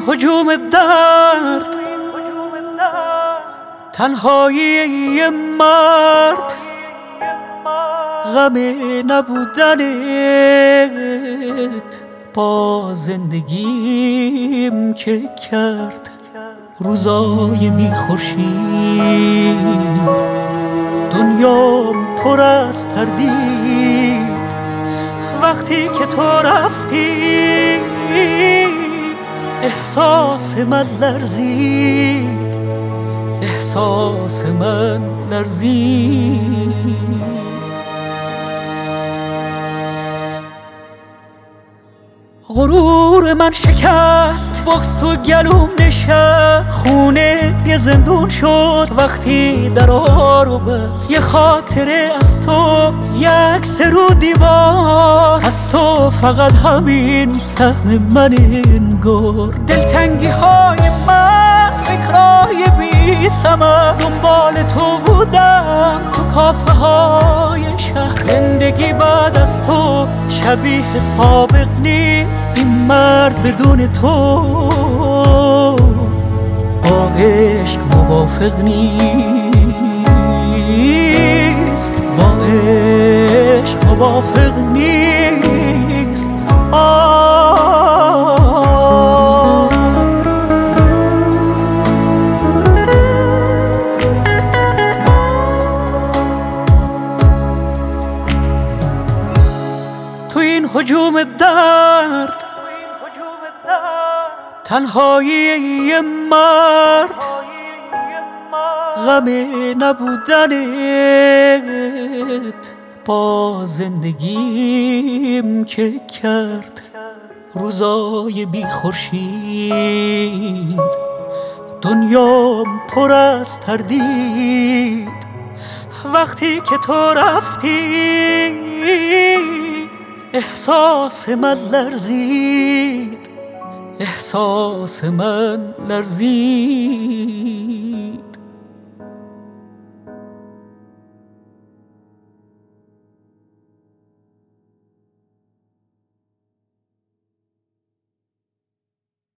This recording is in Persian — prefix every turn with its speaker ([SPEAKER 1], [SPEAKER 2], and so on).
[SPEAKER 1] هجوم درد، تنهایی مرد، غم نبودنت با زندگیم که کرد روزای بی خورشید. دنیام پر از تردید وقتی که تو رفتی، احساس من لرزید، احساس من لرزید. غرور من شکست، بغض تو گلوم نشست، خونه یه زندون شد وقتی درا رو بست. یه خاطره از تو، یک سرو دیوار از تو، فقط همین سهم من انگار. دلتنگی های من، فکرای بی ثمر، دنبال تو بودم تو کافه های شهر. زندگی بعد از تو شبیه سابق نیست، این مرد بدون تو با عشق موافق نیست، با عشق موافق نیست. تو این هجوم درد، تنهایی مرد، غم نبودنت با زندگیم که کرد روزای بی خورشید. دنیام پر از تردید وقتی که تو رفتی، احساس من لرزید، احساس من لرزید.